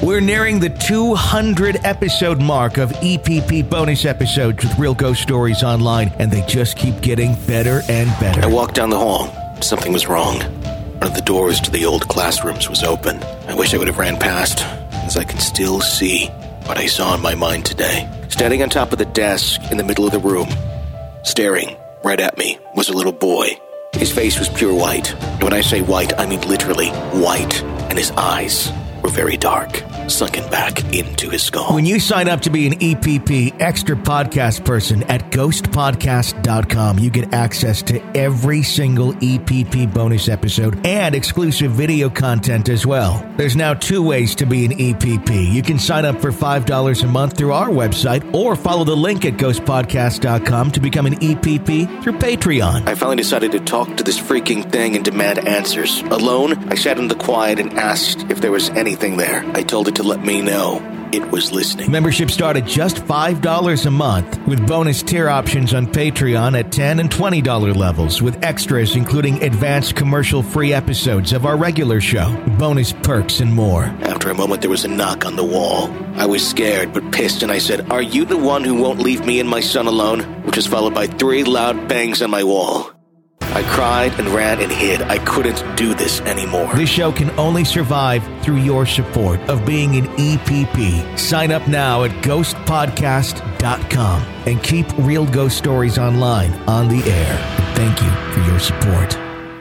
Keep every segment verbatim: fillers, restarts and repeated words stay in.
We're nearing the two hundred episode mark of E P P bonus episodes with Real Ghost Stories Online, and they just keep getting better and better. I walked down the hall. Something was wrong. One of the doors to the old classrooms was open. I wish I would have ran past, as I can still see what I saw in my mind today. Standing on top of the desk in the middle of the room, staring right at me, was a little boy. His face was pure white. And when I say white, I mean literally white. And his eyes were very dark, sunken back into his skull. When you sign up to be an E P P Extra Podcast person at ghost podcast dot com, you get access to every single E P P bonus episode and exclusive video content as well. There's now two ways to be an E P P. You can sign up for five dollars a month through our website or follow the link at ghost podcast dot com to become an E P P through Patreon. I finally decided to talk to this freaking thing and demand answers. Alone, I sat in the quiet and asked if there was anything there. I told it to let me know it was listening. Membership started just five dollars a month, with bonus tier options on Patreon at ten dollars and twenty dollars levels, with extras including advanced commercial-free episodes of our regular show, bonus perks, and more. After a moment, there was a knock on the wall. I was scared but pissed, and I said, "Are you the one who won't leave me and my son alone?" Which was followed by three loud bangs on my wall. I cried and ran and hid. I couldn't do this anymore. This show can only survive through your support of being an E P P. Sign up now at ghost podcast dot com and keep Real Ghost Stories Online on the air. Thank you for your support.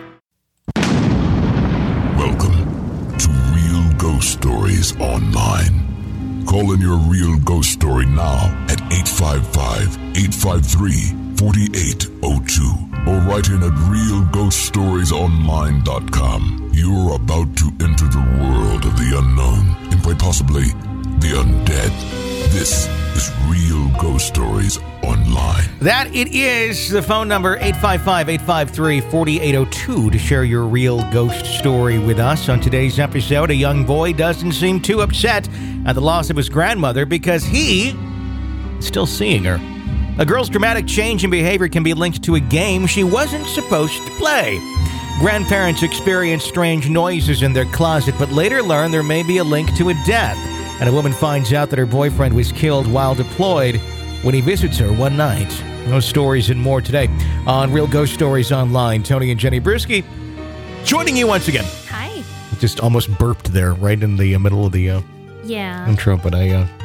Welcome to Real Ghost Stories Online. Call in your real ghost story now at eight five five, eight five three, four eight zero two or write in at real ghost stories online dot com. You're about to enter the world of the unknown and quite possibly the undead. This is Real Ghost Stories Online. That it is the phone number, eight five five, eight five three, four eight zero two, to share your real ghost story with us. On today's episode, a young boy doesn't seem too upset at the loss of his grandmother because he is still seeing her. A girl's dramatic change in behavior can be linked to a game she wasn't supposed to play. Grandparents experience strange noises in their closet, but later learn there may be a link to a death. And a woman finds out that her boyfriend was killed while deployed when he visits her one night. Those stories and more today on Real Ghost Stories Online. Tony and Jenny Brewski joining you once again. Hi. Just almost burped there right in the middle of the uh, yeah. intro, but I, uh,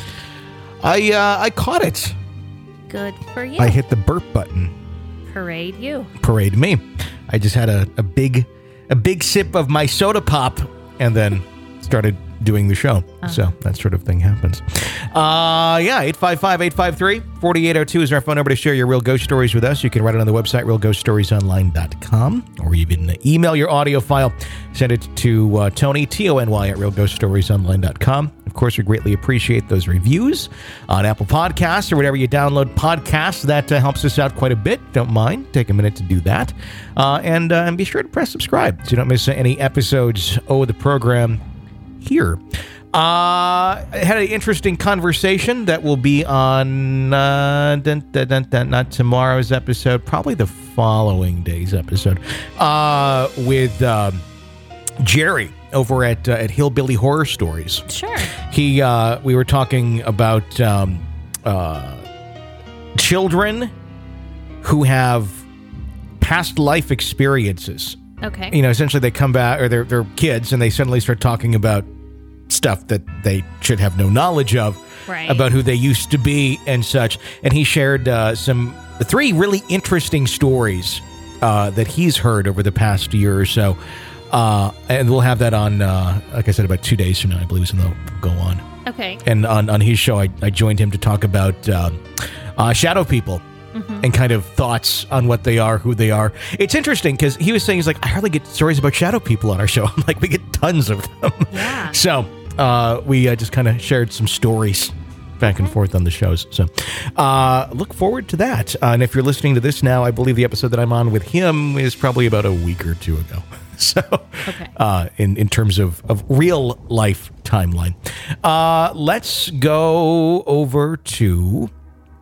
I, uh, I caught it. Good for you. I hit the burp button. Parade you. Parade me. I just had a, a big a big sip of my soda pop and then started doing the show. Uh-huh. So that sort of thing happens. Uh, yeah, eight five five, eight five three, four eight zero two is our phone number to share your real ghost stories with us. You can write it on the website, real ghost stories online dot com, or even email your audio file. Send it to uh, Tony, T O N Y, at real ghost stories online dot com. Of course, we greatly appreciate those reviews on Apple Podcasts or whatever you download podcasts. That uh, helps us out quite a bit. Don't mind. Take a minute to do that. Uh, and, uh, and be sure to press subscribe so you don't miss any episodes of the program here. Uh, I had an interesting conversation that will be on uh, dun, dun, dun, dun, not tomorrow's episode, probably the following day's episode, uh, with um, Jerry over at uh, at Hillbilly Horror Stories. Sure. He, uh, we were talking about um, uh, children who have past life experiences. Okay. You know, essentially they come back, or they're, they're kids, and they suddenly start talking about stuff that they should have no knowledge of, right, about who they used to be and such. And he shared uh, some three really interesting stories uh, that he's heard over the past year or so. Uh, and we'll have that on, uh, like I said, about two days from now, I believe, so they'll go on. Okay. And on, on his show, I, I joined him to talk about um, uh, shadow people. Mm-hmm. And kind of thoughts on what they are, who they are. It's interesting because he was saying, he's like, I hardly get stories about shadow people on our show. I'm like, we get tons of them. Yeah. So uh, we uh, just kind of shared some stories back and forth on the shows. So uh, look forward to that. Uh, and if you're listening to this now, I believe the episode that I'm on with him is probably about a week or two ago. So okay. uh, in, in terms of, of real life timeline. Uh, let's go over to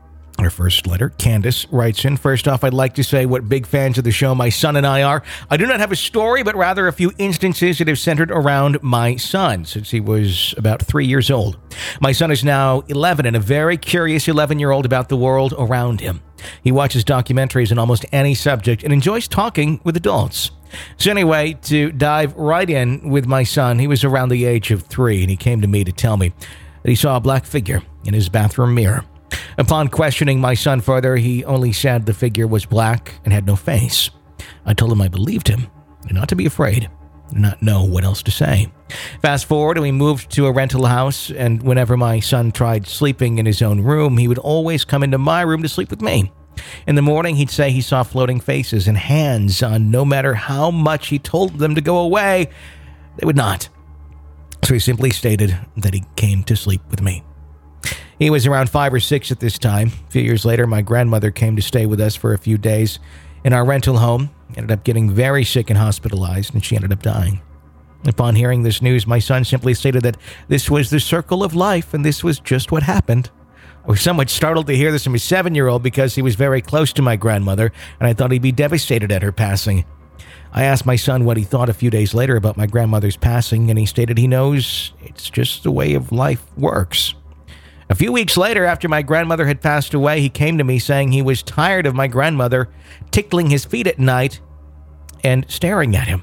Our first letter, Candace writes in, first off, I'd like to say what big fans of the show my son and I are. I do not have a story, but rather a few instances that have centered around my son since he was about three years old. My son is now eleven and a very curious eleven-year-old about the world around him. He watches documentaries on almost any subject and enjoys talking with adults. So anyway, to dive right in with my son, he was around the age of three, and he came to me to tell me that he saw a black figure in his bathroom mirror. Upon questioning my son further, he only said the figure was black and had no face. I told him I believed him, and not to be afraid, and not know what else to say. Fast forward, and we moved to a rental house, and whenever my son tried sleeping in his own room, he would always come into my room to sleep with me. In the morning, he'd say he saw floating faces and hands on no matter how much he told them to go away, they would not. So he simply stated that he came to sleep with me. He was around five or six at this time. A few years later, my grandmother came to stay with us for a few days in our rental home, ended up getting very sick and hospitalized, and she ended up dying. Upon hearing this news, my son simply stated that this was the circle of life and this was just what happened. I was somewhat startled to hear this from a seven-year-old because he was very close to my grandmother, and I thought he'd be devastated at her passing. I asked my son what he thought a few days later about my grandmother's passing, and he stated he knows it's just the way of life works. A few weeks later, after my grandmother had passed away, he came to me saying he was tired of my grandmother tickling his feet at night and staring at him.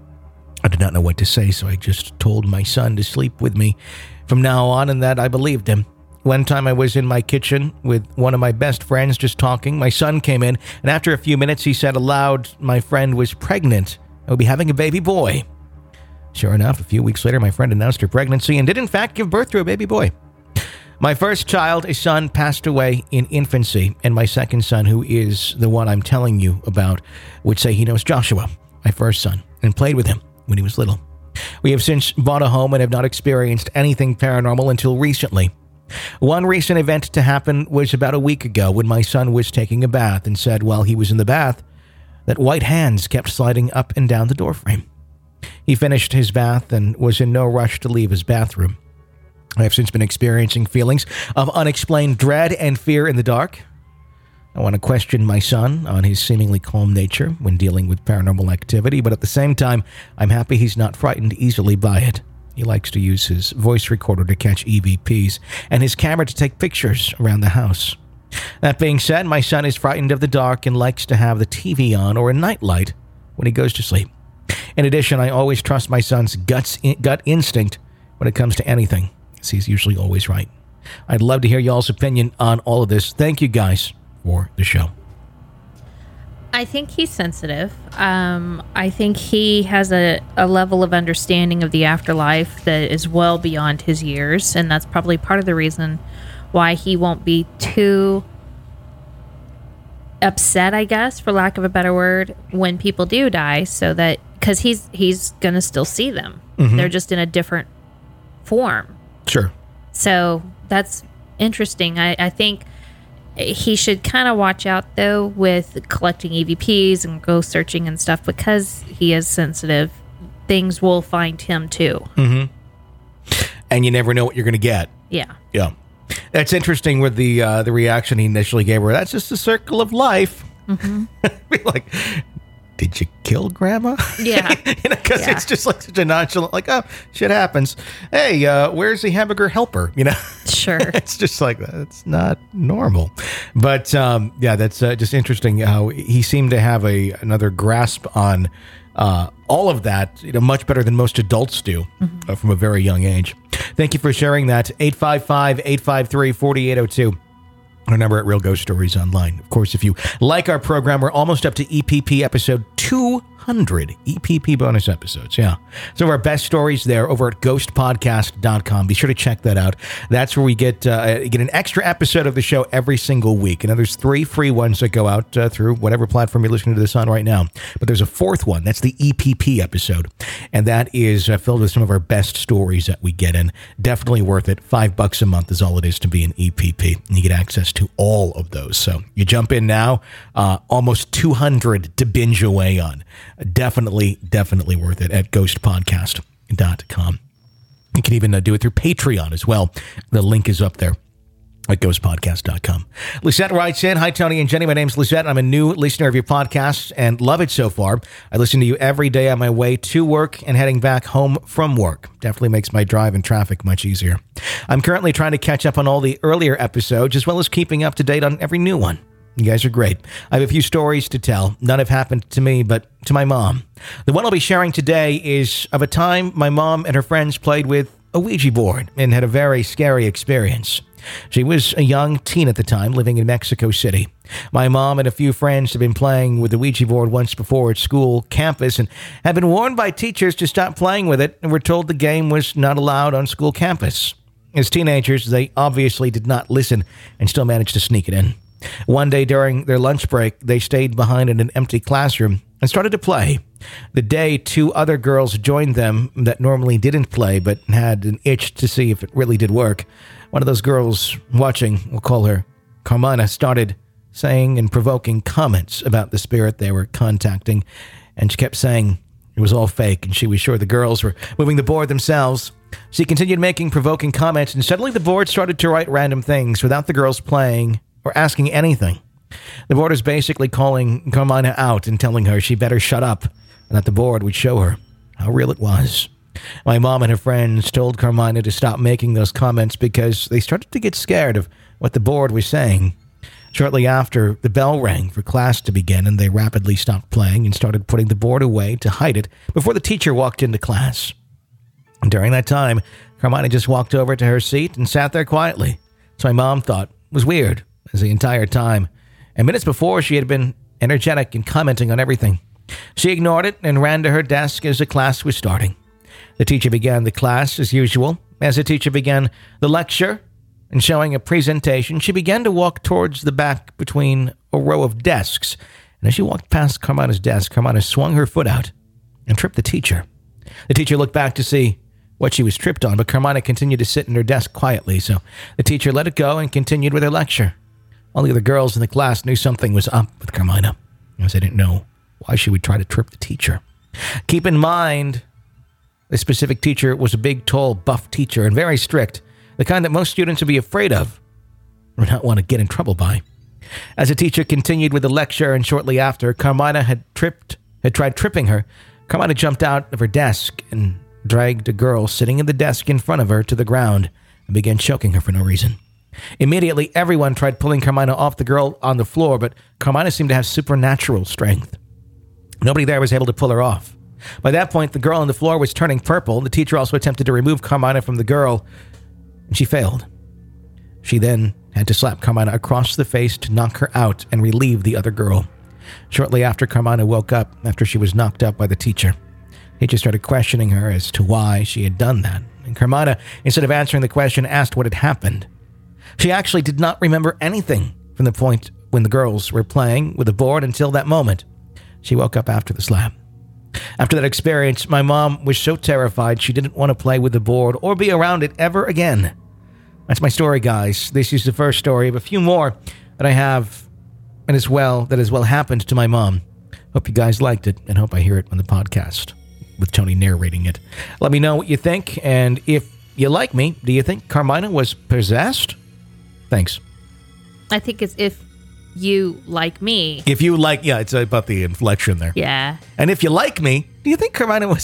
I did not know what to say, so I just told my son to sleep with me from now on, and that I believed him. One time I was in my kitchen with one of my best friends just talking. My son came in, and after a few minutes he said aloud my friend was pregnant and would be having a baby boy. Sure enough, a few weeks later my friend announced her pregnancy and did in fact give birth to a baby boy. My first child, a son, passed away in infancy, and my second son, who is the one I'm telling you about, would say he knows Joshua, my first son, and played with him when he was little. We have since bought a home and have not experienced anything paranormal until recently. One recent event to happen was about a week ago when my son was taking a bath and said while he was in the bath that white hands kept sliding up and down the doorframe. He finished his bath and was in no rush to leave his bathroom. I have since been experiencing feelings of unexplained dread and fear in the dark. I want to question my son on his seemingly calm nature when dealing with paranormal activity, but at the same time, I'm happy he's not frightened easily by it. He likes to use his voice recorder to catch E V Ps and his camera to take pictures around the house. That being said, my son is frightened of the dark and likes to have the T V on or a nightlight when he goes to sleep. In addition, I always trust my son's guts, gut instinct when it comes to anything, as he's usually always right. I'd love to hear y'all's opinion on all of this. Thank you guys for the show. I think he's sensitive. Um, I think he has a, a level of understanding of the afterlife that is well beyond his years, and that's probably part of the reason why he won't be too upset, I guess, for lack of a better word, when people do die, so that because he's he's gonna still see them. Mm-hmm. They're just in a different form. Sure. So that's interesting. I, I think he should kind of watch out, though, with collecting E V Ps and ghost searching and stuff, because he is sensitive. Things will find him, too. Mm-hmm. And you never know what you're going to get. Yeah. Yeah. That's interesting with the uh, the reaction he initially gave her. That's just the circle of life. Mm-hmm. Like, did you kill Grandma? Yeah. you know, because yeah. it's just like such a nonchalant, like, oh, shit happens. Hey, uh, where's the hamburger helper? You know? Sure. It's just like, that's not normal. But, um, yeah, that's uh, just interesting how he seemed to have a another grasp on uh, all of that, you know, much better than most adults do mm-hmm. uh, from a very young age. Thank you for sharing that. eight five five, eight five three, four eight zero two. Our number at Real Ghost Stories Online. Of course, if you like our program, we're almost up to E P P episode two hundred. E P P bonus episodes, yeah. Some of our best stories there over at ghost podcast dot com. Be sure to check that out. That's where we get uh, get an extra episode of the show every single week. And then there's three free ones that go out uh, through whatever platform you're listening to this on right now. But there's a fourth one. That's the E P P episode. And that is uh, filled with some of our best stories that we get in. Definitely worth it. Five bucks a month is all it is to be an E P P. And you get access to all of those. So you jump in now, uh, almost two hundred to binge away on. Definitely, definitely worth it at ghost podcast dot com. You can even uh, do it through Patreon as well. The link is up there. at ghost podcast dot com. Lisette writes in, hi, Tony and Jenny. My name's Lisette. I'm a new listener of your podcast and love it so far. I listen to you every day on my way to work and heading back home from work. Definitely makes my drive in traffic much easier. I'm currently trying to catch up on all the earlier episodes as well as keeping up to date on every new one. You guys are great. I have a few stories to tell. None have happened to me, but to my mom. The one I'll be sharing today is of a time my mom and her friends played with a Ouija board and had a very scary experience. She was a young teen at the time, living in Mexico City. My mom and a few friends had been playing with the Ouija board once before at school campus and had been warned by teachers to stop playing with it and were told the game was not allowed on school campus. As teenagers, they obviously did not listen and still managed to sneak it in. One day during their lunch break, they stayed behind in an empty classroom and started to play. The day two other girls joined them that normally didn't play but had an itch to see if it really did work. One of those girls watching, we'll call her Carmina, started saying and provoking comments about the spirit they were contacting, and she kept saying it was all fake and she was sure the girls were moving the board themselves. She continued making provoking comments, and suddenly the board started to write random things without the girls playing or asking anything. The board is basically calling Carmina out and telling her she better shut up and that the board would show her how real it was. My mom and her friends told Carmina to stop making those comments because they started to get scared of what the board was saying. Shortly after, the bell rang for class to begin, and they rapidly stopped playing and started putting the board away to hide it before the teacher walked into class. And during that time, Carmina just walked over to her seat and sat there quietly, which my mom thought was weird as the entire time. And minutes before, she had been energetic and commenting on everything. She ignored it and ran to her desk as the class was starting. The teacher began the class as usual. As the teacher began the lecture and showing a presentation, she began to walk towards the back between a row of desks. And as she walked past Carmina's desk, Carmina swung her foot out and tripped the teacher. The teacher looked back to see what she was tripped on, but Carmina continued to sit in her desk quietly, so the teacher let it go and continued with her lecture. All the other girls in the class knew something was up with Carmina, as they didn't know why she would try to trip the teacher. Keep in mind, this specific teacher was a big, tall, buff teacher and very strict, the kind that most students would be afraid of or not want to get in trouble by. As the teacher continued with the lecture, and shortly after Carmina had tripped, had tried tripping her, Carmina jumped out of her desk and dragged a girl sitting in the desk in front of her to the ground and began choking her for no reason. Immediately, everyone tried pulling Carmina off the girl on the floor, but Carmina seemed to have supernatural strength. Nobody there was able to pull her off. By that point, the girl on the floor was turning purple. The teacher also attempted to remove Carmina from the girl, and she failed. She then had to slap Carmina across the face to knock her out and relieve the other girl. Shortly after, Carmina woke up after she was knocked up by the teacher. The teacher started questioning her as to why she had done that, and Carmina, instead of answering the question, asked what had happened. She actually did not remember anything from the point when the girls were playing with the board until that moment. She woke up after the slap. After that experience, my mom was so terrified she didn't want to play with the board or be around it ever again. That's my story, guys. This is the first story of a few more that I have, and as well, that as well happened to my mom. Hope you guys liked it, and hope I hear it on the podcast with Tony narrating it. Let me know what you think, and if you like me, do you think Carmina was possessed? Thanks. I think it's if you like me. If you like, yeah, it's about the inflection there. Yeah. And if you like me, do you think Carmina was?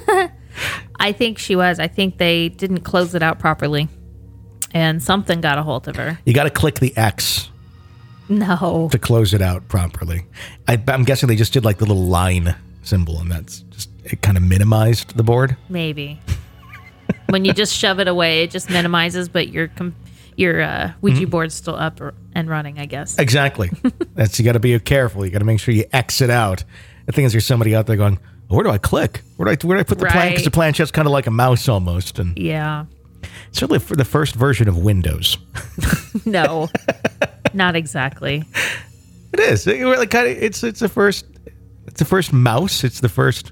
I think she was. I think they didn't close it out properly, and something got a hold of her. You got to click the X. No. To close it out properly. I, I'm guessing they just did like the little line symbol, and that's just, it kind of minimized the board. Maybe. When you just shove it away, it just minimizes, but your com- your uh, Ouija mm-hmm. board's still up and running, I guess. Exactly. That's, you got to be careful. You got to make sure you X it out. The thing is, there's somebody out there going, where do I click? Where do I, where do I put the right. plan? Because the planchet's kind of like a mouse almost. And yeah. Certainly for the first version of Windows. No, not exactly. It is. It really kind of, it's it's the first it's the first mouse. It's the first.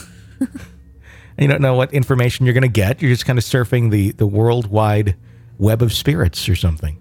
You don't know what information you're going to get. You're just kind of surfing the the worldwide web of spirits or something.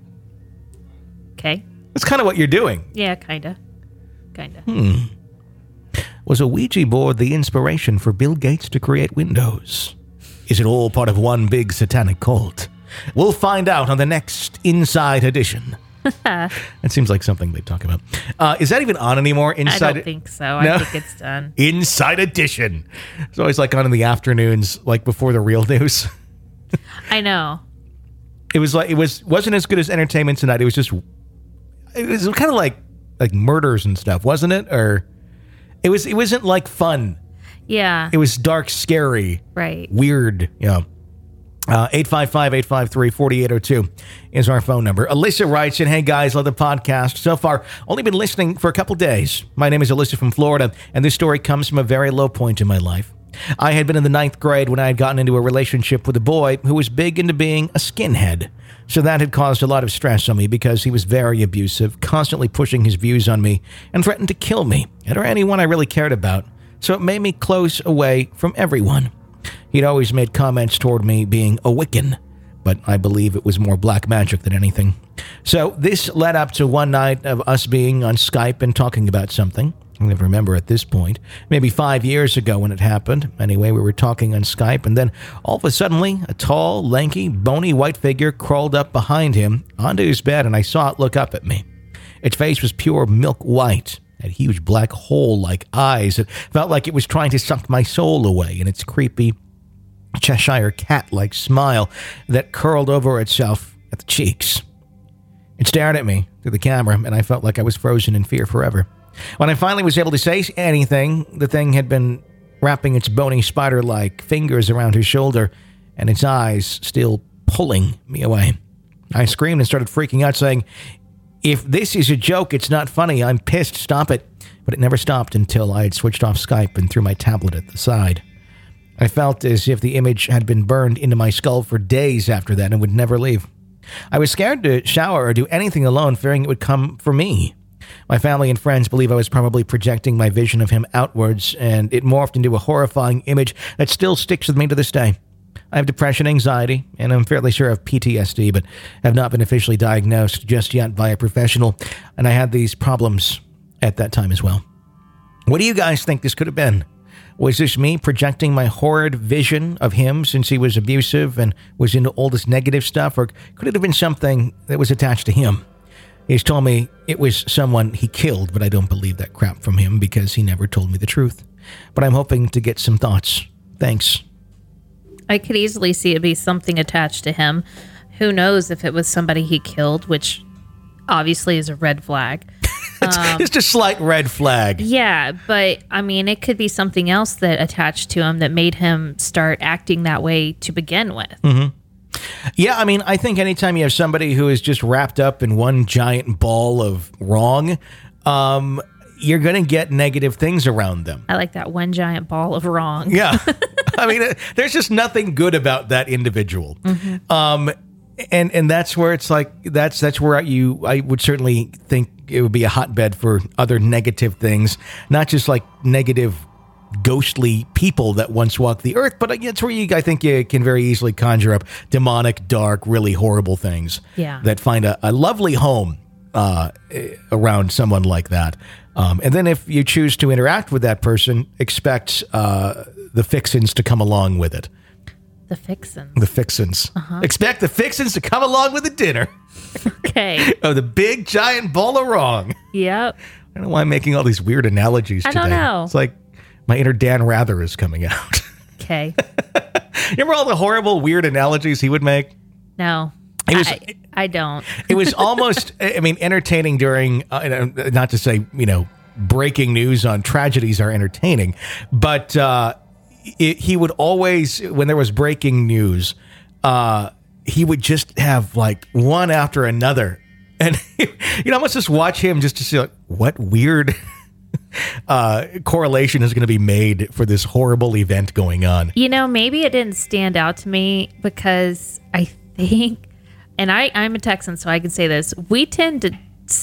Okay. That's kind of what you're doing. Yeah, kind of. Kind of. Hmm. Was a Ouija board the inspiration for Bill Gates to create Windows? Is it all part of one big satanic cult? We'll find out on the next Inside Edition. It seems like something they talk about. Uh, is that even on anymore? Inside I don't think so. No? I think it's done. Inside Edition. It's always like on in the afternoons, like before the real news. I know. It was like it was wasn't as good as Entertainment Tonight. It was just it was kind of like like murders and stuff, wasn't it? Or it was it wasn't like fun. Yeah. It was dark, scary, right. Weird. Yeah. Uh, eight five five, eight five three, four eight zero two is our phone number. Alyssa writes in, hey guys, love the podcast. So far, only been listening for a couple days. My name is Alyssa from Florida, and this story comes from a very low point in my life. I had been in the ninth grade when I had gotten into a relationship with a boy who was big into being a skinhead. So that had caused a lot of stress on me because he was very abusive, constantly pushing his views on me, and threatened to kill me and or anyone I really cared about. So it made me close away from everyone. He'd always made comments toward me being a Wiccan, but I believe it was more black magic than anything. So this led up to one night of us being on Skype and talking about something. I don't remember at this point. Maybe five years ago when it happened. Anyway, we were talking on Skype, and then all of a sudden, a tall, lanky, bony white figure crawled up behind him onto his bed, and I saw it look up at me. Its face was pure milk white. Had huge black hole-like eyes. It felt like it was trying to suck my soul away, and its creepy Cheshire cat-like smile that curled over itself at the cheeks. It stared at me through the camera, and I felt like I was frozen in fear forever. When I finally was able to say anything, the thing had been wrapping its bony spider-like fingers around his shoulder, and its eyes still pulling me away. I screamed and started freaking out, saying, if this is a joke, it's not funny. I'm pissed. Stop it. But it never stopped until I had switched off Skype and threw my tablet at the side. I felt as if the image had been burned into my skull for days after that and would never leave. I was scared to shower or do anything alone, fearing it would come for me. My family and friends believe I was probably projecting my vision of him outwards, and it morphed into a horrifying image that still sticks with me to this day. I have depression, anxiety, and I'm fairly sure I have P T S D, but have not been officially diagnosed just yet by a professional, and I had these problems at that time as well. What do you guys think this could have been? Was this me projecting my horrid vision of him since he was abusive and was into all this negative stuff, or could it have been something that was attached to him? He's told me it was someone he killed, but I don't believe that crap from him because he never told me the truth. But I'm hoping to get some thoughts. Thanks. I could easily see it be something attached to him. Who knows if it was somebody he killed, which obviously is a red flag. It's Um, just a slight red flag. yeah, but I mean, it could be something else that attached to him that made him start acting that way to begin with. Mm-hmm. Yeah, I mean, I think anytime you have somebody who is just wrapped up in one giant ball of wrong, um, you're going to get negative things around them. I like that one giant ball of wrong. Yeah. I mean, there's just nothing good about that individual. Mm-hmm. Um, and and that's where it's like, that's that's where you, I would certainly think it would be a hotbed for other negative things, not just like negative ghostly people that once walked the earth, but it's where you, I think you can very easily conjure up demonic, dark, really horrible things Yeah. that find a, a lovely home uh, around someone like that. Um, and then if you choose to interact with that person, expect uh, the fixins to come along with it. The fixins. The fixins. Uh-huh. Expect the fixins to come along with the dinner. Okay. Oh, the big giant bowl of wrong. Yep. I don't know why I'm making all these weird analogies I today. don't know. It's like my inner Dan Rather is coming out. Okay. Remember all the horrible, weird analogies he would make? No. It was- I, I don't. It was almost, I mean, entertaining during, uh, not to say, you know, breaking news on tragedies are entertaining, but uh, it, he would always, when there was breaking news, uh, he would just have like one after another. And you know, almost just watch him just to see like, what weird uh, correlation is going to be made for this horrible event going on. You know, maybe it didn't stand out to me because I think, and I, I'm a Texan, so I can say this, we tend to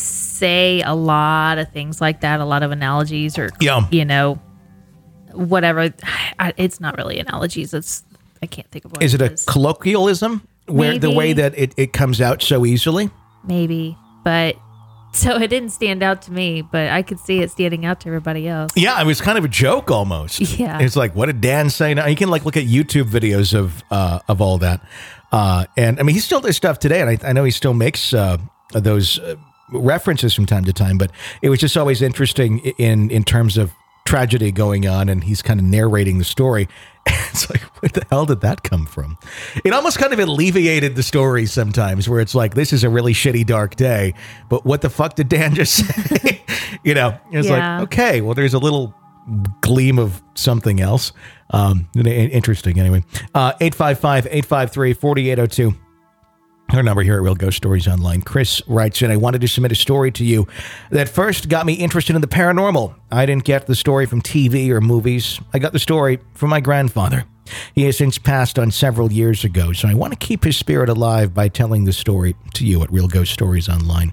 say a lot of things like that, a lot of analogies or, Yeah. you know, whatever. I, it's not really analogies. It's, I can't think of what Is it a is. colloquialism where the Maybe. way that it, it comes out so easily? Maybe, but so it didn't stand out to me, but I could see it standing out to everybody else. Yeah, it was kind of a joke almost. Yeah. It's like, what did Dan say now? You can like look at YouTube videos of uh, of all that. Uh, and I mean, he still does stuff today, and I, I know he still makes uh, those uh, references from time to time. But it was just always interesting in in terms of tragedy going on, and he's kind of narrating the story. It's like, where the hell did that come from? It almost kind of alleviated the story sometimes, where it's like, this is a really shitty, dark day, but what the fuck did Dan just say? You know, it's Yeah. like, okay, well, there's a little gleam of something else. Um, interesting, anyway. Uh, eight five five, eight five three, four eight zero two. Our number here at Real Ghost Stories Online. Chris writes in, I wanted to submit a story to you that first got me interested in the paranormal. I didn't get the story from T V or movies. I got the story from my grandfather. He has since passed on several years ago, so I want to keep his spirit alive by telling the story to you at Real Ghost Stories Online.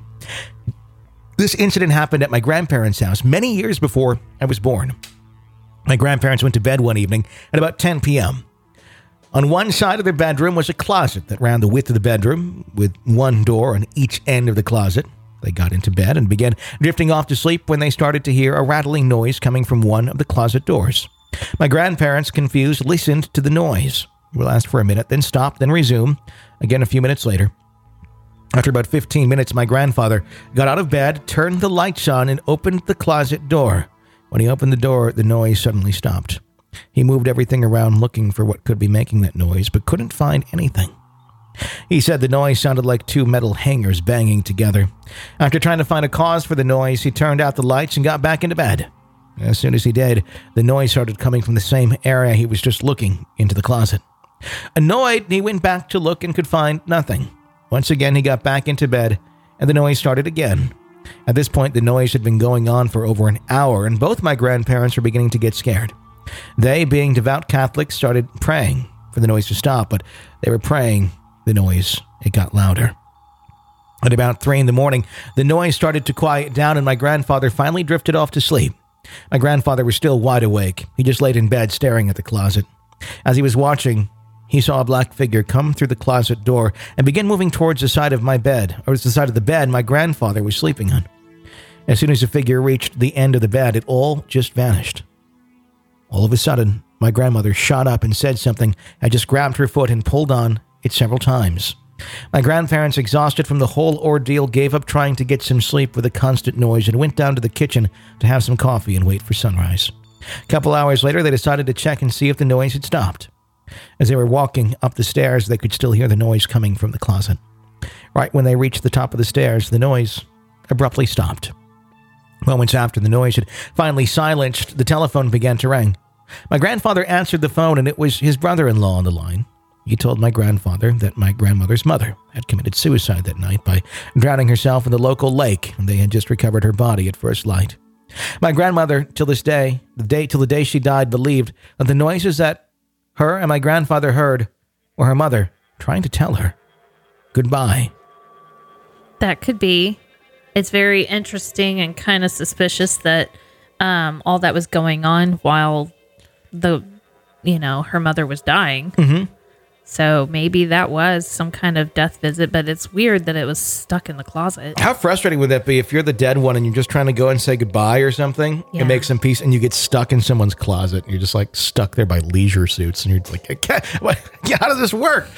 This incident happened at my grandparents' house many years before I was born. My grandparents went to bed one evening at about ten p.m. On one side of their bedroom was a closet that ran the width of the bedroom, with one door on each end of the closet. They got into bed and began drifting off to sleep when they started to hear a rattling noise coming from one of the closet doors. My grandparents, confused, listened to the noise. It would last for a minute, then stop, then resume. Again, a few minutes later. After about fifteen minutes, my grandfather got out of bed, turned the lights on, and opened the closet door. When he opened the door, the noise suddenly stopped. He moved everything around looking for what could be making that noise, but couldn't find anything. He said the noise sounded like two metal hangers banging together. After trying to find a cause for the noise, he turned out the lights and got back into bed. As soon as he did, the noise started coming from the same area he was just looking into the closet. Annoyed, he went back to look and could find nothing. Once again, he got back into bed, and the noise started again. At this point, the noise had been going on for over an hour, and both my grandparents were beginning to get scared. They, being devout Catholics, started praying for the noise to stop, but they were praying the noise, it got louder. At about three in the morning, the noise started to quiet down, and my grandfather finally drifted off to sleep. My grandfather was still wide awake. He just laid in bed staring at the closet. As he was watching, he saw a black figure come through the closet door and begin moving towards the side of my bed, or the side of the bed my grandfather was sleeping on. As soon as the figure reached the end of the bed, it all just vanished. All of a sudden, my grandmother shot up and said something. I just grabbed her foot and pulled on it several times. My grandparents, exhausted from the whole ordeal, gave up trying to get some sleep with the constant noise and went down to the kitchen to have some coffee and wait for sunrise. A couple hours later, they decided to check and see if the noise had stopped. As they were walking up the stairs, they could still hear the noise coming from the closet. Right when they reached the top of the stairs, the noise abruptly stopped. Moments after the noise had finally silenced, the telephone began to ring. My grandfather answered the phone, and it was his brother-in-law on the line. He told my grandfather that my grandmother's mother had committed suicide that night by drowning herself in the local lake, and they had just recovered her body at first light. My grandmother, till this day, the day till the day she died, believed that the noises that her and my grandfather heard were her mother trying to tell her goodbye. That could be. It's very interesting and kind of suspicious that um, all that was going on while the, you know, her mother was dying. Mm-hmm. So maybe that was some kind of death visit, but it's weird that it was stuck in the closet. How frustrating would that be if you're the dead one and you're just trying to go and say goodbye or something Yeah. and make some peace, and you get stuck in someone's closet? You're just like stuck there by leisure suits, and you're like, I can't, what, how does this work?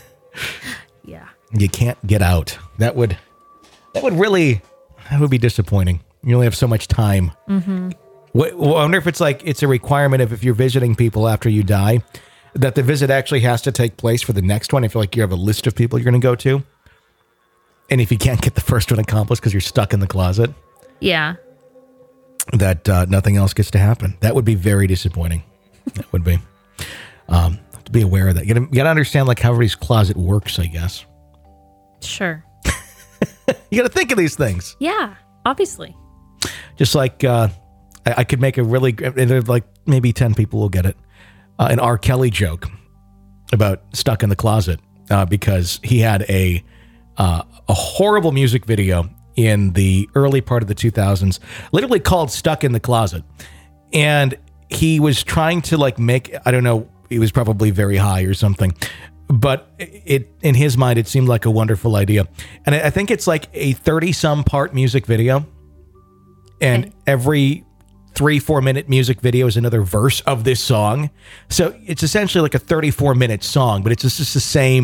Yeah. You can't get out. That would, that would really, that would be disappointing. You only have so much time. Mm-hmm. I wonder if it's like, it's a requirement of if you're visiting people after you die, that the visit actually has to take place for the next one. I feel like you have a list of people you're going to go to. And if you can't get the first one accomplished because you're stuck in the closet, Yeah. that uh, nothing else gets to happen. That would be very disappointing. That would be. Um, to be aware of that. You got to understand like how everybody's closet works, I guess. Sure. You got to think of these things. Yeah, obviously. Just like uh, I, I could make a really, like maybe ten people will get it, uh, an R. Kelly joke about stuck in the closet uh, because he had a uh, a horrible music video in the early part of the two thousands, literally called Stuck in the Closet. And he was trying to like make, I don't know, he was probably very high or something, but it in his mind, it seemed like a wonderful idea. And I think it's like a thirty some part music video. And Okay. every three, four minute music video is another verse of this song. So it's essentially like a thirty-four minute song, but it's just, just the same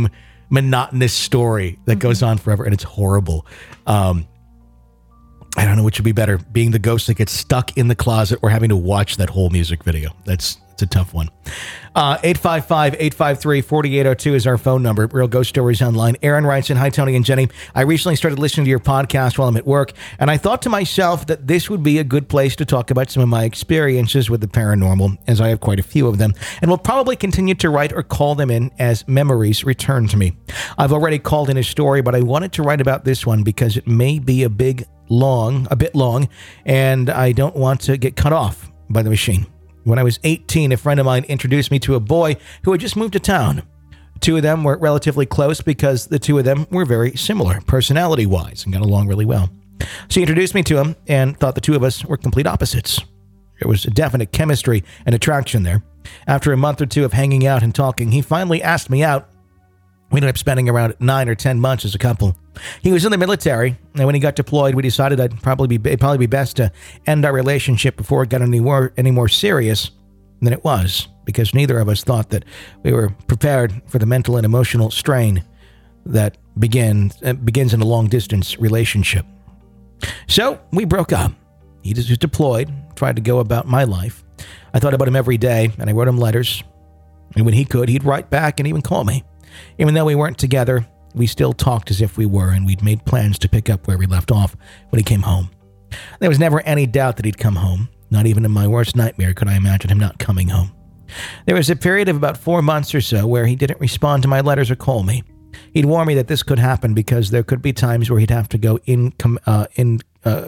monotonous story that mm-hmm. goes on forever, and it's horrible. Um, I don't know which would be better, being the ghost that gets stuck in the closet or having to watch that whole music video. That's it's a tough one. Uh, eight five five, eight five three, four eight zero two is our phone number. Real Ghost Stories Online. Aaron writes in, hi, Tony and Jenny. I recently started listening to your podcast while I'm at work, and I thought to myself that this would be a good place to talk about some of my experiences with the paranormal, as I have quite a few of them, and will probably continue to write or call them in as memories return to me. I've already called in a story, but I wanted to write about this one because it may be a big long, a bit long, and I don't want to get cut off by the machine. When I was eighteen, a friend of mine introduced me to a boy who had just moved to town. Two of them were relatively close because the two of them were very similar personality-wise and got along really well. She introduced me to him and thought the two of us were complete opposites. There was a definite chemistry and attraction there. After a month or two of hanging out and talking, he finally asked me out. We ended up spending around nine or ten months as a couple. He was in the military, and when he got deployed, we decided I'd probably be it'd probably be best to end our relationship before it got any more any more serious than it was, because neither of us thought that we were prepared for the mental and emotional strain that begins uh, begins in a long distance relationship. So we broke up. He just was deployed, tried to go about my life. I thought about him every day, and I wrote him letters. And when he could, he'd write back and even call me. Even though we weren't together, we still talked as if we were, and we'd made plans to pick up where we left off when he came home. There was never any doubt that he'd come home. Not even in my worst nightmare could I imagine him not coming home. There was a period of about four months or so where he didn't respond to my letters or call me. He'd warn me that this could happen because there could be times where he'd have to go in, uh, in, uh,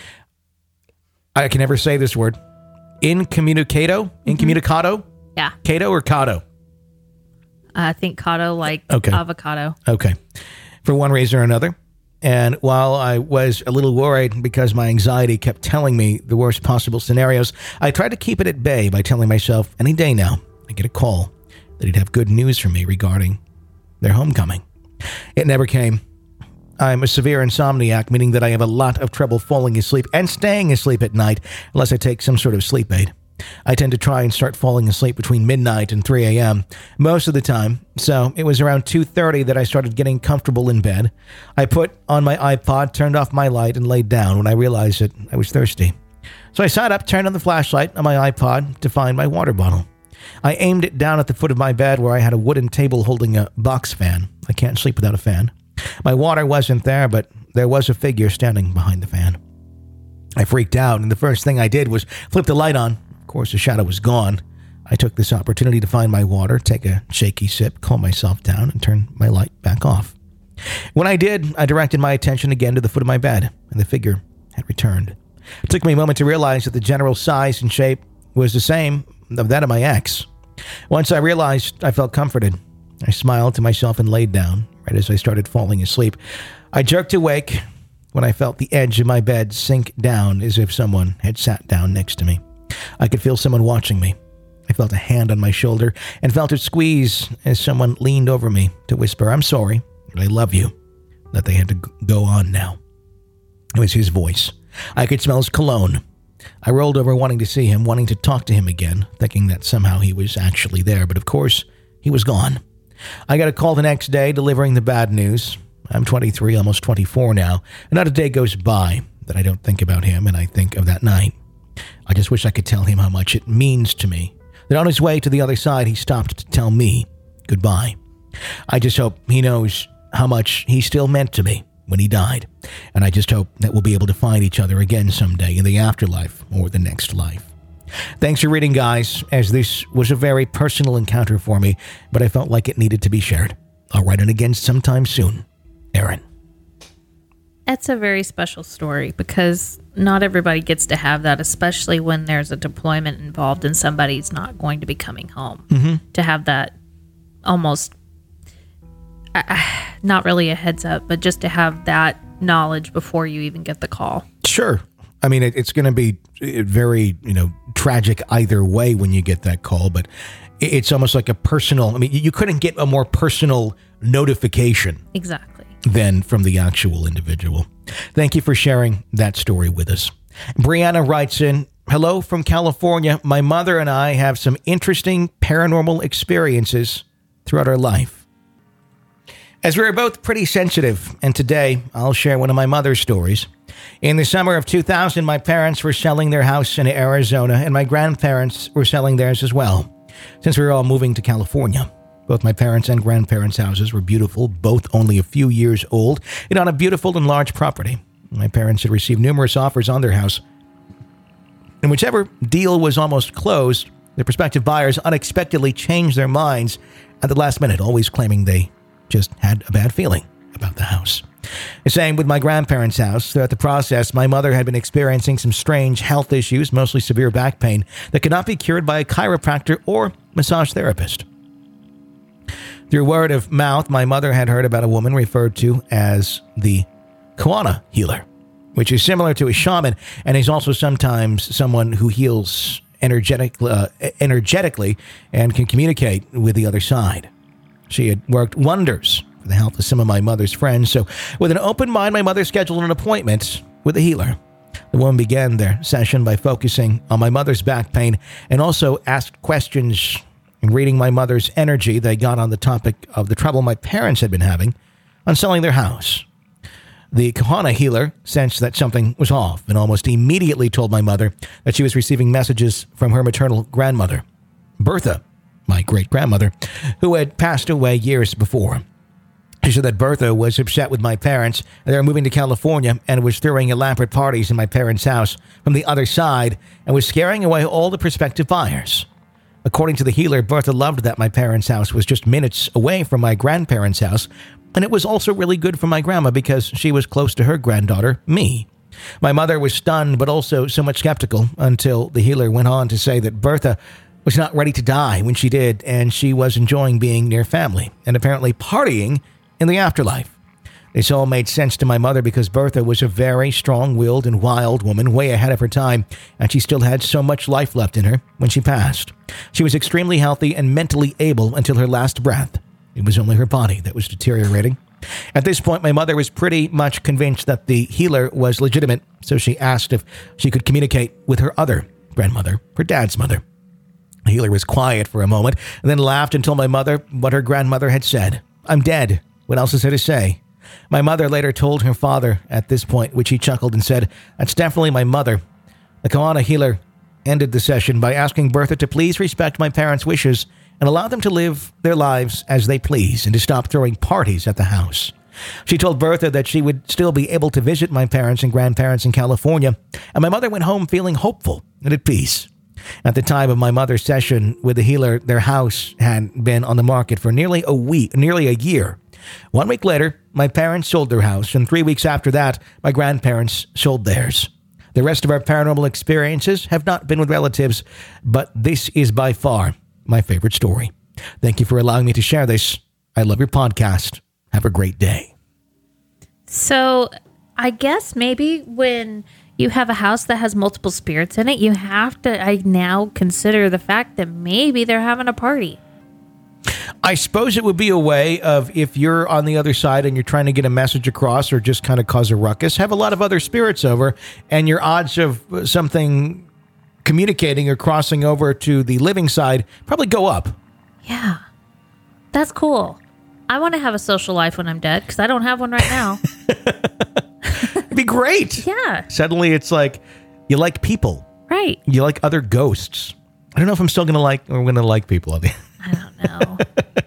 I can never say this word, incommunicado, incommunicado? Yeah. Cato or Cado? I think Cado, like okay. avocado. Okay. For one reason or another. And while I was a little worried because my anxiety kept telling me the worst possible scenarios, I tried to keep it at bay by telling myself any day now I get a call that he'd have good news for me regarding their homecoming. It never came. I'm a severe insomniac, meaning that I have a lot of trouble falling asleep and staying asleep at night unless I take some sort of sleep aid. I tend to try and start falling asleep between midnight and three a.m. most of the time, so it was around two thirty that I started getting comfortable in bed. I put on my iPod, turned off my light, and laid down when I realized that I was thirsty. So I sat up, turned on the flashlight on my iPod to find my water bottle. I aimed it down at the foot of my bed where I had a wooden table holding a box fan. I can't sleep without a fan. My water wasn't there, but there was a figure standing behind the fan. I freaked out, and the first thing I did was flip the light on. Of course, the shadow was gone. I took this opportunity to find my water, take a shaky sip, calm myself down, and turn my light back off. When I did, I directed my attention again to the foot of my bed, and the figure had returned. It took me a moment to realize that the general size and shape was the same of that of my ex. Once I realized, I felt comforted. I smiled to myself and laid down, right as I started falling asleep. I jerked awake when I felt the edge of my bed sink down as if someone had sat down next to me. I could feel someone watching me. I felt a hand on my shoulder and felt it squeeze as someone leaned over me to whisper, "I'm sorry, and I love you," that they had to go on now. It was his voice. I could smell his cologne. I rolled over wanting to see him, wanting to talk to him again, thinking that somehow he was actually there, but of course, he was gone. I got a call the next day delivering the bad news. I'm twenty-three, almost twenty-four now, and not a day goes by that I don't think about him and I think of that night. I just wish I could tell him how much it means to me, that on his way to the other side, he stopped to tell me goodbye. I just hope he knows how much he still meant to me when he died, and I just hope that we'll be able to find each other again someday in the afterlife or the next life. Thanks for reading, guys, as this was a very personal encounter for me, but I felt like it needed to be shared. I'll write it again sometime soon. Aaron. It's a very special story because not everybody gets to have that, especially when there's a deployment involved and somebody's not going to be coming home. Mm-hmm. To have that almost, uh, not really a heads up, but just to have that knowledge before you even get the call. Sure. I mean, it, it's going to be very, you know, tragic either way when you get that call, but it's almost like a personal, I mean, you couldn't get a more personal notification. Exactly. Than from the actual individual. Thank you for sharing that story with us. Brianna writes in, "Hello from California. My mother and I have some interesting paranormal experiences throughout our life. As we are both pretty sensitive, and today I'll share one of my mother's stories. In the summer of two thousand, my parents were selling their house in Arizona, and my grandparents were selling theirs as well, since we were all moving to California. Both my parents' and grandparents' houses were beautiful, both only a few years old, and on a beautiful and large property. My parents had received numerous offers on their house, and whichever deal was almost closed, the prospective buyers unexpectedly changed their minds at the last minute, always claiming they just had a bad feeling about the house. The same with my grandparents' house. Throughout the process, my mother had been experiencing some strange health issues, mostly severe back pain, that could not be cured by a chiropractor or massage therapist. Through word of mouth, my mother had heard about a woman referred to as the Koana healer, which is similar to a shaman and is also sometimes someone who heals energetic, uh, energetically and can communicate with the other side. She had worked wonders for the health of some of my mother's friends, so with an open mind, my mother scheduled an appointment with the healer. The woman began their session by focusing on my mother's back pain and also asked questions. And reading my mother's energy, they got on the topic of the trouble my parents had been having on selling their house. The Koana healer sensed that something was off and almost immediately told my mother that she was receiving messages from her maternal grandmother, Bertha, my great-grandmother, who had passed away years before. She said that Bertha was upset with my parents, and they were moving to California and was throwing elaborate parties in my parents' house from the other side and was scaring away all the prospective buyers. According to the healer, Bertha loved that my parents' house was just minutes away from my grandparents' house, and it was also really good for my grandma because she was close to her granddaughter, me. My mother was stunned but also somewhat skeptical until the healer went on to say that Bertha was not ready to die when she did, and she was enjoying being near family and apparently partying in the afterlife. This all made sense to my mother because Bertha was a very strong-willed and wild woman, way ahead of her time, and she still had so much life left in her when she passed. She was extremely healthy and mentally able until her last breath. It was only her body that was deteriorating. At this point, my mother was pretty much convinced that the healer was legitimate, so she asked if she could communicate with her other grandmother, her dad's mother. The healer was quiet for a moment and then laughed and told my mother what her grandmother had said. "I'm dead. What else is there to say?" My mother later told her father at this point, which he chuckled and said, "That's definitely my mother." The Koana healer ended the session by asking Bertha to please respect my parents' wishes and allow them to live their lives as they please and to stop throwing parties at the house. She told Bertha that she would still be able to visit my parents and grandparents in California, and my mother went home feeling hopeful and at peace. At the time of my mother's session with the healer, their house had been on the market for nearly a week, nearly a year. One week later, my parents sold their house, and three weeks after that, my grandparents sold theirs. The rest of our paranormal experiences have not been with relatives, but this is by far my favorite story. Thank you for allowing me to share this. I love your podcast. Have a great day. So I guess maybe when you have a house that has multiple spirits in it, you have to I now consider the fact that maybe they're having a party. I suppose it would be a way of, if you're on the other side and you're trying to get a message across or just kind of cause a ruckus, have a lot of other spirits over, and your odds of something communicating or crossing over to the living side probably go up. Yeah, that's cool. I want to have a social life when I'm dead because I don't have one right now. It'd be great. Yeah. Suddenly it's like you like people. Right. You like other ghosts. I don't know if I'm still going to like or going to like people. I don't know.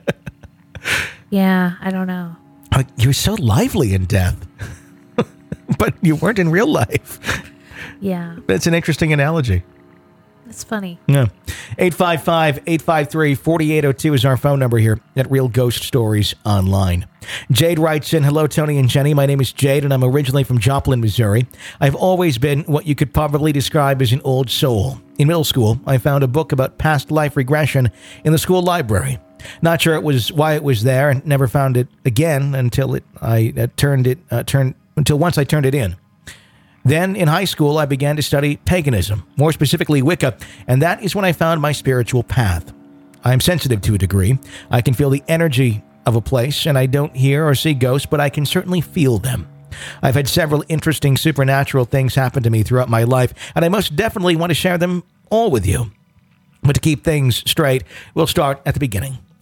Yeah, I don't know. Like, you're so lively in death, but you weren't in real life. Yeah. That's an interesting analogy. It's funny. Yeah. eight five five, eight five three, four eight zero two is our phone number here at Real Ghost Stories Online. Jade writes in, "Hello, Tony and Jenny. My name is Jade, and I'm originally from Joplin, Missouri. I've always been what you could probably describe as an old soul. In middle school, I found a book about past life regression in the school library. Not sure it was why it was there, and never found it again until it I uh, turned it uh, turned until once I turned it in. Then, in high school, I began to study paganism, more specifically Wicca, and that is when I found my spiritual path. I'm sensitive to a degree. I can feel the energy of a place, and I don't hear or see ghosts, but I can certainly feel them. I've had several interesting supernatural things happen to me throughout my life, and I most definitely want to share them all with you. But to keep things straight, we'll start at the beginning.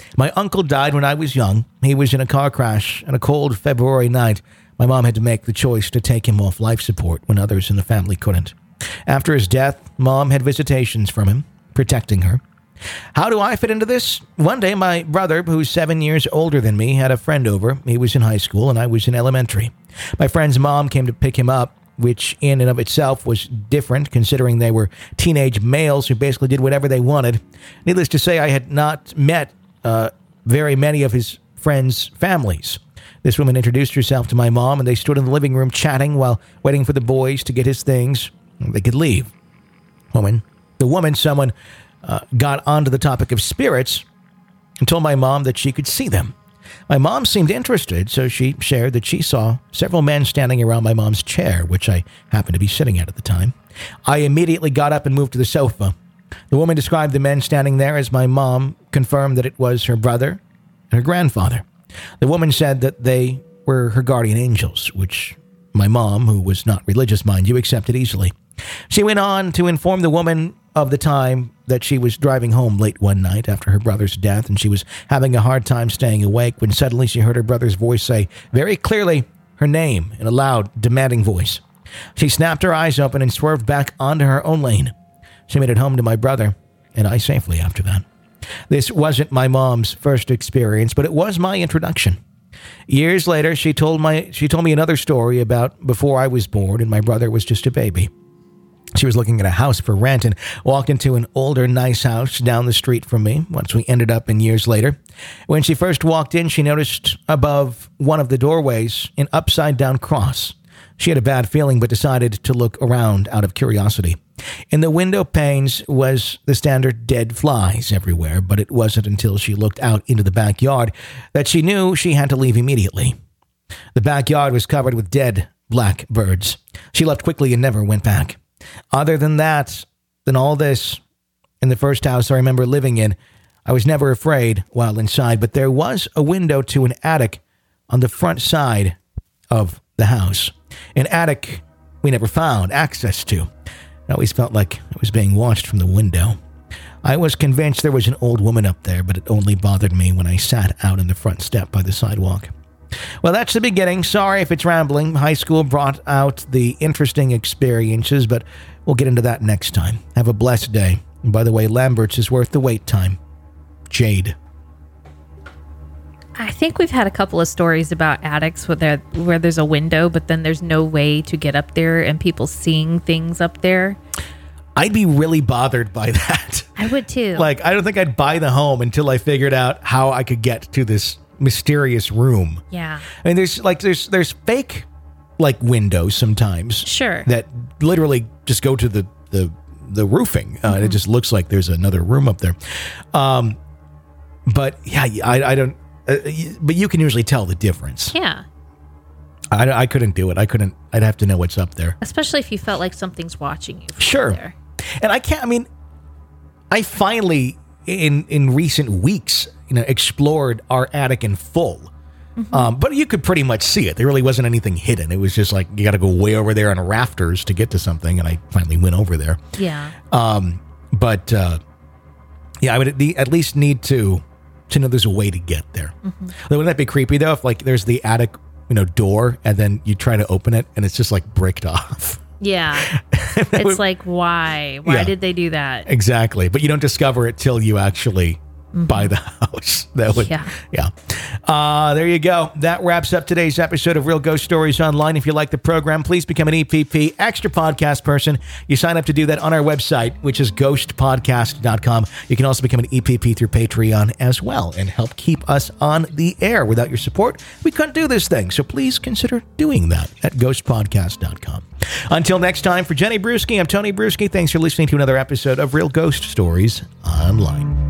My uncle died when I was young. He was in a car crash on a cold February night. My mom had to make the choice to take him off life support when others in the family couldn't. After his death, Mom had visitations from him, protecting her. How do I fit into this? One day, my brother, who's seven years older than me, had a friend over. He was in high school, and I was in elementary. My friend's mom came to pick him up, which in and of itself was different, considering they were teenage males who basically did whatever they wanted. Needless to say, I had not met uh, very many of his friends' families. This woman introduced herself to my mom, and they stood in the living room chatting while waiting for the boys to get his things. They could leave. Woman, the woman, someone uh, got onto the topic of spirits and told my mom that she could see them. My mom seemed interested, so she shared that she saw several men standing around my mom's chair, which I happened to be sitting at at the time. I immediately got up and moved to the sofa. The woman described the men standing there as my mom confirmed that it was her brother and her grandfather. The woman said that they were her guardian angels, which my mom, who was not religious, mind you, accepted easily. She went on to inform the woman of the time that she was driving home late one night after her brother's death, and she was having a hard time staying awake when suddenly she heard her brother's voice say very clearly her name in a loud, demanding voice. She snapped her eyes open and swerved back onto her own lane. She made it home to my brother, and I safely after that. This wasn't my mom's first experience, but it was my introduction. Years later, she told my she told me another story about before I was born and my brother was just a baby. She was looking at a house for rent and walked into an older, nice house down the street from me once we ended up in years later. When she first walked in, she noticed above one of the doorways an upside-down cross. She had a bad feeling but decided to look around out of curiosity. In the window panes was the standard dead flies everywhere, but it wasn't until she looked out into the backyard that she knew she had to leave immediately. The backyard was covered with dead black birds. She left quickly and never went back. Other than that, than all this, in the first house I remember living in, I was never afraid while inside, but there was a window to an attic on the front side of the house. An attic we never found access to. I always felt like I was being watched from the window. I was convinced there was an old woman up there, but it only bothered me when I sat out on the front step by the sidewalk. Well, that's the beginning. Sorry if it's rambling. High school brought out the interesting experiences, but we'll get into that next time. Have a blessed day. And by the way, Lambert's is worth the wait time. Jade. I think we've had a couple of stories about attics where, there, where there's a window, but then there's no way to get up there and people seeing things up there. I'd be really bothered by that. I would too. Like, I don't think I'd buy the home until I figured out how I could get to this mysterious room. Yeah. I mean, there's like, there's, there's fake like windows sometimes. Sure. That literally just go to the, the, the roofing. Uh, mm-hmm. And it just looks like there's another room up there. Um, but yeah, I, I don't, uh, but you can usually tell the difference. Yeah. I, I couldn't do it. I couldn't, I'd have to know what's up there. Especially if you felt like something's watching you. From Sure. There. And I can't, I mean, I finally, in, in recent weeks, you know, explored our attic in full. Mm-hmm. Um, but you could pretty much see it. There really wasn't anything hidden. It was just like, you got to go way over there on rafters to get to something. And I finally went over there. Yeah. Um, but, uh, yeah, I would at least need to, to know there's a way to get there. Mm-hmm. Wouldn't that be creepy though? If like there's the attic, you know, door and then you try to open it and it's just like bricked off. Yeah. It's would, like, why? Why yeah, did they do that? Exactly. But you don't discover it till you actually mm-hmm. buy the house. That would, yeah. Yeah. Uh, there you go. That wraps up today's episode of Real Ghost Stories Online. If you like the program, please become an E P P Extra Podcast person. You sign up to do that on our website, which is ghost podcast dot com. You can also become an E P P through Patreon as well and help keep us on the air. Without your support, we couldn't do this thing. So please consider doing that at ghost podcast dot com. Until next time, for Jenny Brewski, I'm Tony Brewski. Thanks for listening to another episode of Real Ghost Stories Online.